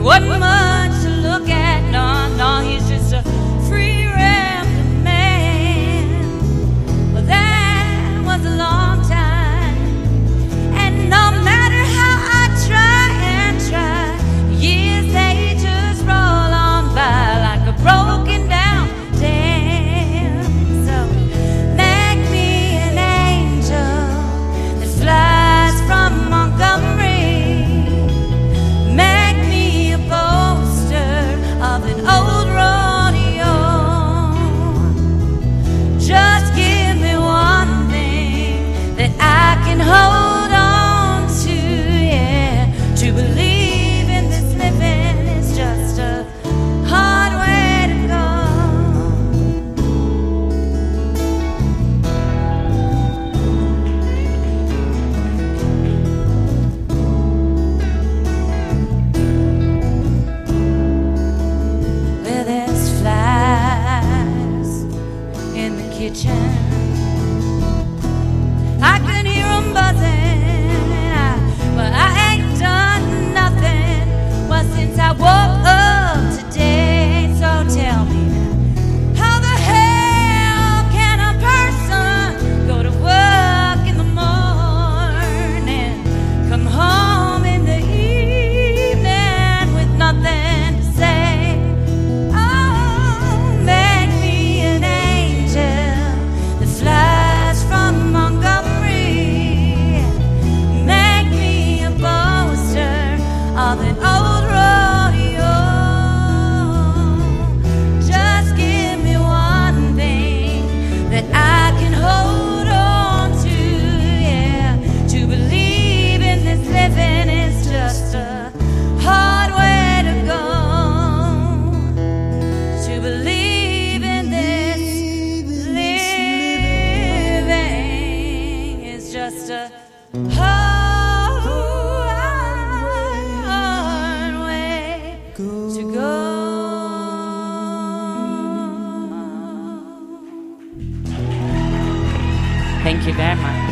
wasn't much to look at, no, he's just a free rambling man. Well, that was a long time, and no matter how I try and try, years they just roll on by like a broken down dam. So make me an angel that flies from Montgomery. Make me a poster of an old rodeo. Just give me one thing that I can hold on to, yeah. To believe in this living is just a hard way to go. Where there's flies in the kitchen, I can hear them buzzing, but I ain't done nothing. Well, since I woke up today, so tell me now, how the hell can a person go to work in the morning, come home in the evening with nothing to say? Oh, make me an angel that flies from Montgomery. Make me a poster of an old rodeo. Just give me one thing that I can hold on to, yeah. To believe in this living is just a hard way to go. To believe in this living is just a hard way to go. Thank you very much.